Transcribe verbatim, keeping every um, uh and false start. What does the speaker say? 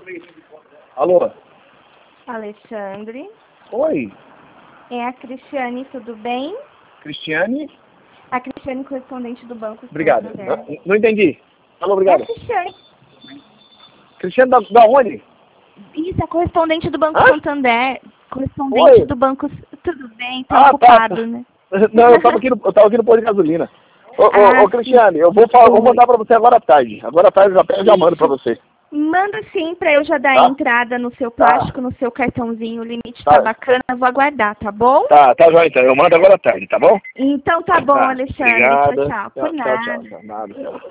Alô? Alexandre. Oi, É a Cristiane, tudo bem? Cristiane? A Cristiane, correspondente do Banco Obrigado. Santander. Não, não entendi. Alô, É obrigado. a Cristiane. Cristiane da, da onde? Isso, a correspondente do Banco Hã? Santander. Correspondente Oi. do Banco... Tudo bem, tá Ah, ocupado, tá, tá. né? Não, eu tava aqui no, eu tava aqui no posto de gasolina. Ô, ô, Ah, ô Cristiane, eu vou, falar, vou sim. mandar pra você agora à tarde. Agora à tarde eu já, já mando pra Isso. você. Manda sim, pra eu já dar a Tá? entrada no seu Tá. plástico, no seu cartãozinho. O limite tá Tá, bacana, eu vou aguardar, tá bom? tá, tá jóia então. Eu mando agora à tarde, tá bom? Então tá bom, Tá. Alexandre. Tchau, Obrigado. tchau. Por Tchau, tchau, nada. tchau. Nada, tchau.